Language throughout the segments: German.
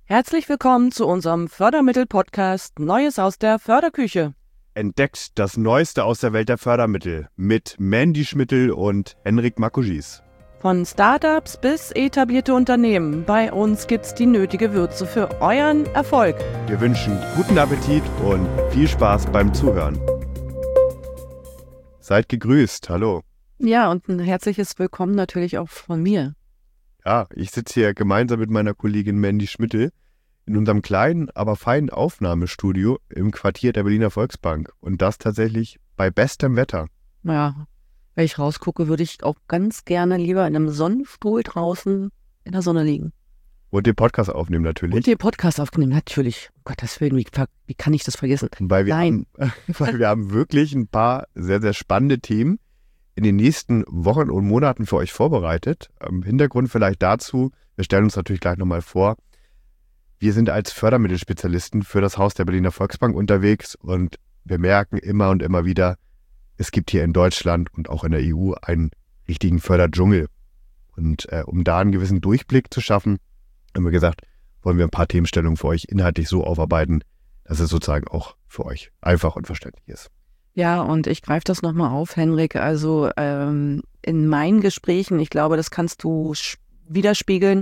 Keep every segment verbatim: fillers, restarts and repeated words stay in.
Herzlich willkommen zu unserem Fördermittel-Podcast Neues aus der Förderküche. Entdeckt das Neueste aus der Welt der Fördermittel mit Mandy Schmittel und Henrik Makojis. Von Startups bis etablierte Unternehmen, bei uns gibt's die nötige Würze für euren Erfolg. Wir wünschen guten Appetit und viel Spaß beim Zuhören. Seid gegrüßt, hallo. Ja, und ein herzliches Willkommen natürlich auch von mir. Ja, ich sitze hier gemeinsam mit meiner Kollegin Mandy Schmittel in unserem kleinen, aber feinen Aufnahmestudio im Quartier der Berliner Volksbank. Und das tatsächlich bei bestem Wetter. Ja, wenn ich rausgucke, würde ich auch ganz gerne lieber in einem Sonnenstuhl draußen in der Sonne liegen. Und den Podcast aufnehmen natürlich. Und den Podcast aufnehmen, natürlich. Um Gottes Willen, wie, wie kann ich das vergessen? Weil wir, Nein. Haben, weil wir haben wirklich ein paar sehr, sehr spannende Themen in den nächsten Wochen und Monaten für euch vorbereitet. Im Hintergrund vielleicht dazu, wir stellen uns natürlich gleich nochmal vor, wir sind als Fördermittelspezialisten für das Haus der Berliner Volksbank unterwegs und wir merken immer und immer wieder, es gibt hier in Deutschland und auch in der E U einen richtigen Förderdschungel. Und äh, um da einen gewissen Durchblick zu schaffen, haben wir gesagt, wollen wir ein paar Themenstellungen für euch inhaltlich so aufarbeiten, dass es sozusagen auch für euch einfach und verständlich ist. Ja, und ich greife das nochmal auf, Henrik. Also ähm, in meinen Gesprächen, ich glaube, das kannst du widerspiegeln,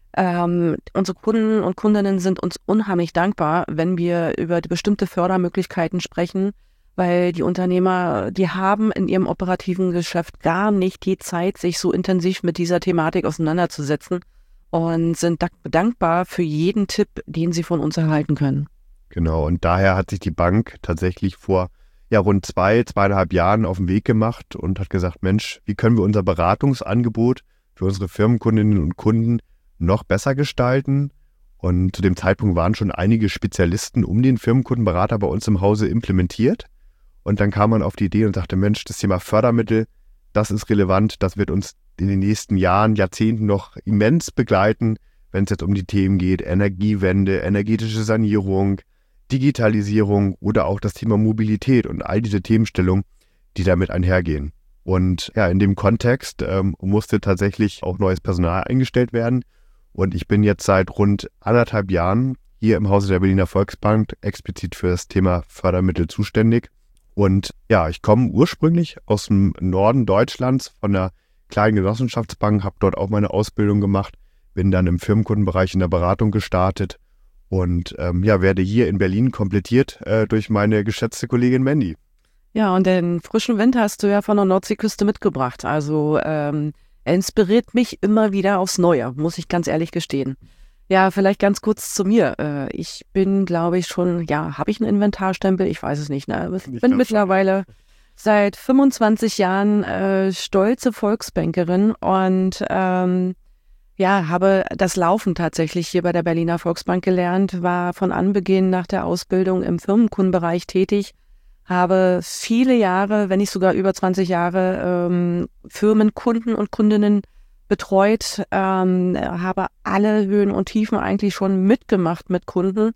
ähm, unsere Kunden und Kundinnen sind uns unheimlich dankbar, wenn wir über die bestimmte Fördermöglichkeiten sprechen, weil die Unternehmer, die haben in ihrem operativen Geschäft gar nicht die Zeit, sich so intensiv mit dieser Thematik auseinanderzusetzen und sind dankbar für jeden Tipp, den sie von uns erhalten können. Genau, und daher hat sich die Bank tatsächlich vor ja, rund zwei, zweieinhalb Jahren auf den Weg gemacht und hat gesagt, Mensch, wie können wir unser Beratungsangebot für unsere Firmenkundinnen und Kunden noch besser gestalten? Und zu dem Zeitpunkt waren schon einige Spezialisten um den Firmenkundenberater bei uns im Hause implementiert. Und dann kam man auf die Idee und sagte, Mensch, das Thema Fördermittel, das ist relevant, das wird uns in den nächsten Jahren, Jahrzehnten noch immens begleiten, wenn es jetzt um die Themen geht, Energiewende, energetische Sanierung, Digitalisierung oder auch das Thema Mobilität und all diese Themenstellungen, die damit einhergehen. Und ja, in dem Kontext ähm, musste tatsächlich auch neues Personal eingestellt werden. Und ich bin jetzt seit rund anderthalb Jahren hier im Hause der Berliner Volksbank explizit für das Thema Fördermittel zuständig. Und ja, ich komme ursprünglich aus dem Norden Deutschlands von einer kleinen Genossenschaftsbank, habe dort auch meine Ausbildung gemacht, bin dann im Firmenkundenbereich in der Beratung gestartet und ähm, ja, werde hier in Berlin komplettiert äh, durch meine geschätzte Kollegin Mandy. Ja, und den frischen Wind hast du ja von der Nordseeküste mitgebracht. Also ähm, er inspiriert mich immer wieder aufs Neue, muss ich ganz ehrlich gestehen. Ja, vielleicht ganz kurz zu mir. Äh, ich bin, glaube ich, schon, ja, habe ich einen Inventarstempel? Ich weiß es nicht. Ne? Ich bin ich mittlerweile seit fünfundzwanzig Jahren äh, stolze Volksbankerin und ähm, ja, habe das Laufen tatsächlich hier bei der Berliner Volksbank gelernt, war von Anbeginn nach der Ausbildung im Firmenkundenbereich tätig, habe viele Jahre, wenn nicht sogar über zwanzig Jahre ähm, Firmen, Kunden und Kundinnen betreut, ähm, habe alle Höhen und Tiefen eigentlich schon mitgemacht mit Kunden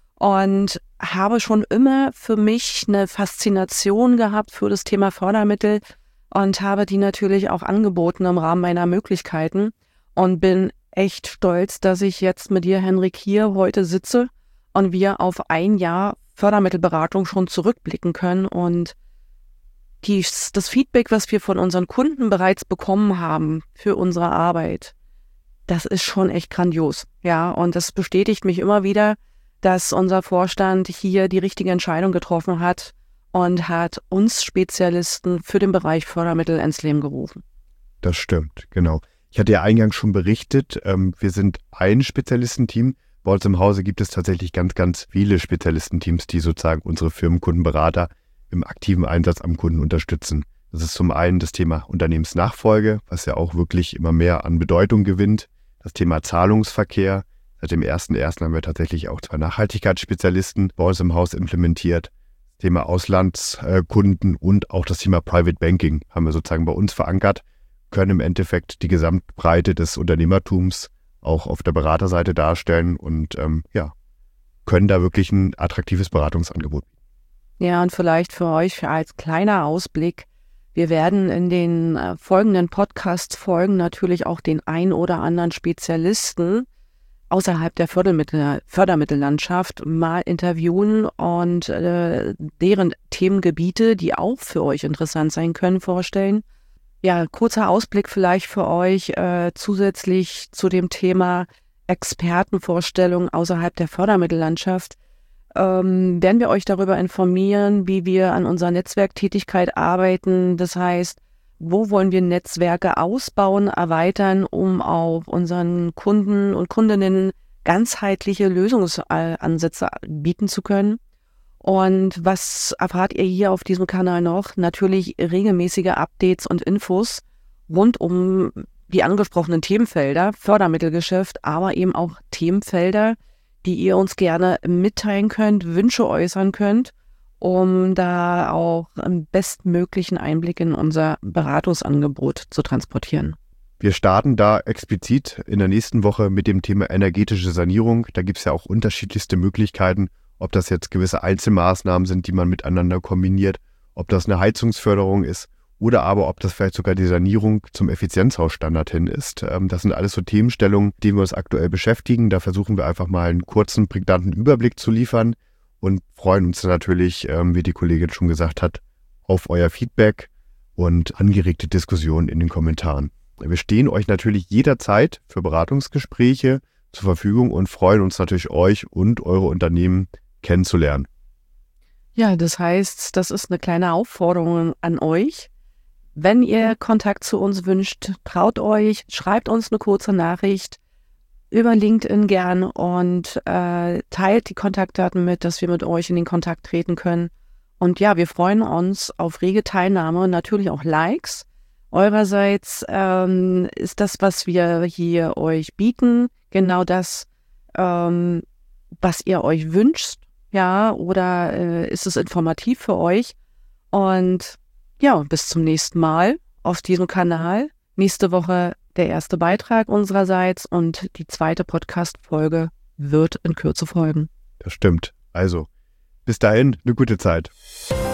und habe schon immer für mich eine Faszination gehabt für das Thema Fördermittel und habe die natürlich auch angeboten im Rahmen meiner Möglichkeiten. Und bin echt stolz, dass ich jetzt mit dir, Henrik, hier heute sitze und wir auf ein Jahr Fördermittelberatung schon zurückblicken können. Und die, das Feedback, was wir von unseren Kunden bereits bekommen haben für unsere Arbeit, das ist schon echt grandios. Ja, und das bestätigt mich immer wieder, dass unser Vorstand hier die richtige Entscheidung getroffen hat und hat uns Spezialisten für den Bereich Fördermittel ins Leben gerufen. Das stimmt, genau. Ich hatte ja eingangs schon berichtet, ähm, wir sind ein Spezialistenteam. Bei uns im Hause gibt es tatsächlich ganz, ganz viele Spezialistenteams, die sozusagen unsere Firmenkundenberater im aktiven Einsatz am Kunden unterstützen. Das ist zum einen das Thema Unternehmensnachfolge, was ja auch wirklich immer mehr an Bedeutung gewinnt. Das Thema Zahlungsverkehr. Seit dem ersten ersten haben wir tatsächlich auch zwei Nachhaltigkeitsspezialisten bei uns im Haus implementiert. Das Thema Auslandskunden und auch das Thema Private Banking haben wir sozusagen bei uns verankert, können im Endeffekt die Gesamtbreite des Unternehmertums auch auf der Beraterseite darstellen und ähm, ja, können da wirklich ein attraktives Beratungsangebot bieten. Ja, und vielleicht für euch als kleiner Ausblick, wir werden in den äh, folgenden Podcast-Folgen natürlich auch den ein oder anderen Spezialisten außerhalb der Fördermittel, Fördermittellandschaft mal interviewen und äh, deren Themengebiete, die auch für euch interessant sein können, vorstellen. Ja, kurzer Ausblick vielleicht für euch äh, zusätzlich zu dem Thema Expertenvorstellung außerhalb der Fördermittellandschaft. Ähm, werden wir euch darüber informieren, wie wir an unserer Netzwerktätigkeit arbeiten. Das heißt, wo wollen wir Netzwerke ausbauen, erweitern, um auch unseren Kunden und Kundinnen ganzheitliche Lösungsansätze bieten zu können. Und was erfahrt ihr hier auf diesem Kanal noch? Natürlich regelmäßige Updates und Infos rund um die angesprochenen Themenfelder, Fördermittelgeschäft, aber eben auch Themenfelder, die ihr uns gerne mitteilen könnt, Wünsche äußern könnt, um da auch einen bestmöglichen Einblick in unser Beratungsangebot zu transportieren. Wir starten da explizit in der nächsten Woche mit dem Thema energetische Sanierung. Da gibt es ja auch unterschiedlichste Möglichkeiten, ob das jetzt gewisse Einzelmaßnahmen sind, die man miteinander kombiniert, ob das eine Heizungsförderung ist oder aber ob das vielleicht sogar die Sanierung zum Effizienzhausstandard hin ist. Das sind alles so Themenstellungen, mit denen wir uns aktuell beschäftigen. Da versuchen wir einfach mal einen kurzen, prägnanten Überblick zu liefern und freuen uns natürlich, wie die Kollegin schon gesagt hat, auf euer Feedback und angeregte Diskussionen in den Kommentaren. Wir stehen euch natürlich jederzeit für Beratungsgespräche zur Verfügung und freuen uns natürlich, euch und eure Unternehmen kennenzulernen. Ja, das heißt, das ist eine kleine Aufforderung an euch. Wenn ihr Kontakt zu uns wünscht, traut euch, schreibt uns eine kurze Nachricht über LinkedIn gern und äh, teilt die Kontaktdaten mit, dass wir mit euch in den Kontakt treten können. Und ja, wir freuen uns auf rege Teilnahme, natürlich auch Likes. Eurerseits ähm, ist das, was wir hier euch bieten, genau das, ähm, was ihr euch wünscht, ja, oder äh, ist es informativ für euch? Und ja, bis zum nächsten Mal auf diesem Kanal. Nächste Woche der erste Beitrag unsererseits und die zweite Podcast-Folge wird in Kürze folgen. Das stimmt. Also, bis dahin, eine gute Zeit.